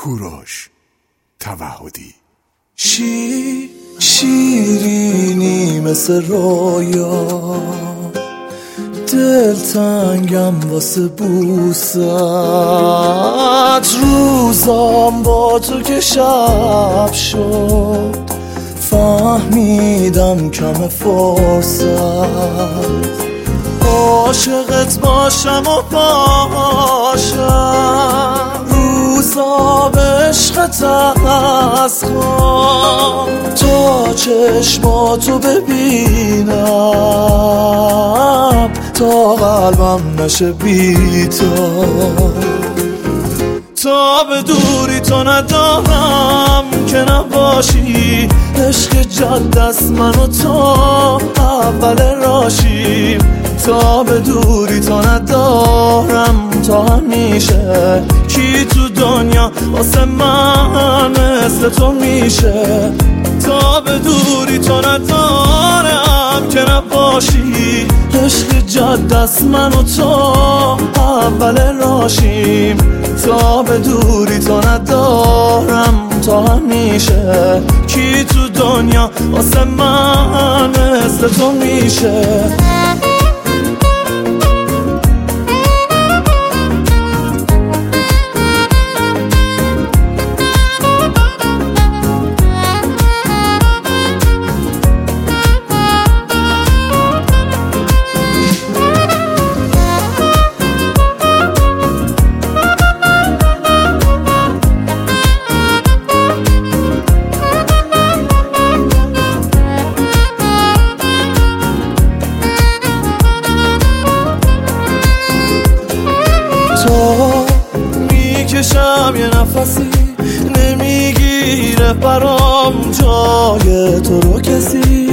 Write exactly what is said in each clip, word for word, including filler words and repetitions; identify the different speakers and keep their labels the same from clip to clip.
Speaker 1: کوروش توحدی.
Speaker 2: شی شیرینی مثل رویا، دلتنگم واسه بوست، روزام با تو که شب شد فهمیدم کم فرصت، عاشقت باشم و باشم روزا به عشقت از خواب، تا چشماتو ببینم تا قلبم نشه بی تو، تا به دوری تو ندارم که نباشی، عشق جد است من و تو اول راشیم، تا به دوری تو ندارم تا همیشه، کی تو دنیا واسه من مثل تو میشه، تا به دوری تو ندارم که نباشی، عشق جد است من و تو اول راشیم، تا به دوری تو ندارم تا همیشه، کی تو دنیا واسه من مثل تو میشه. تو میکشم یه نفسی نمیگیره برام جای تو رو کسی،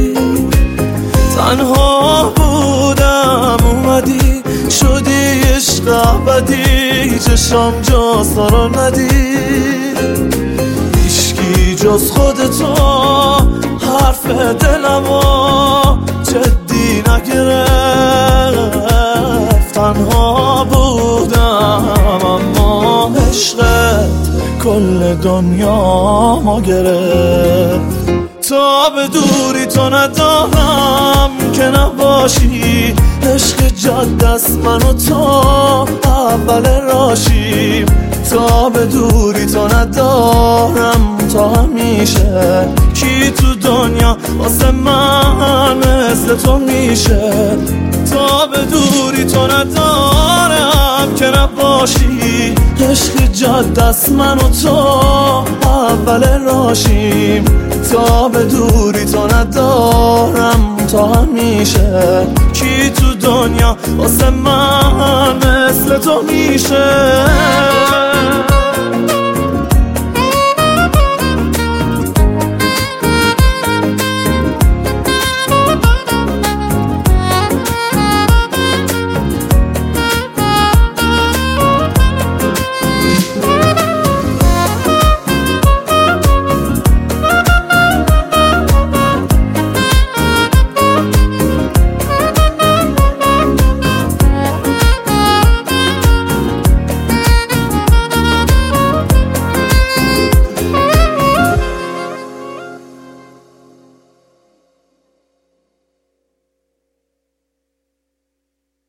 Speaker 2: تنها بودم اومدی شدی عشق ابدی، چشم جاستا رو ندید هیچکی جز خودتو، حرف دلمو جدی نگرفت، تنها بودم اما عشقت کل دنیا ما گرفت، تا به دوری تو ندارم که نباشی، عشق جد است من و تو اول راشیم، تا به دوری تو ندارم تا همیشه، کی تو دنیا واسه من مثل تو میشه، تا به دوری تو ندارم که نباشی، عشق جد است من و تو اول راشیم، تا به دوری تو ندارم تا همیشه، کی تو دنیا واسه من مثل تو میشه.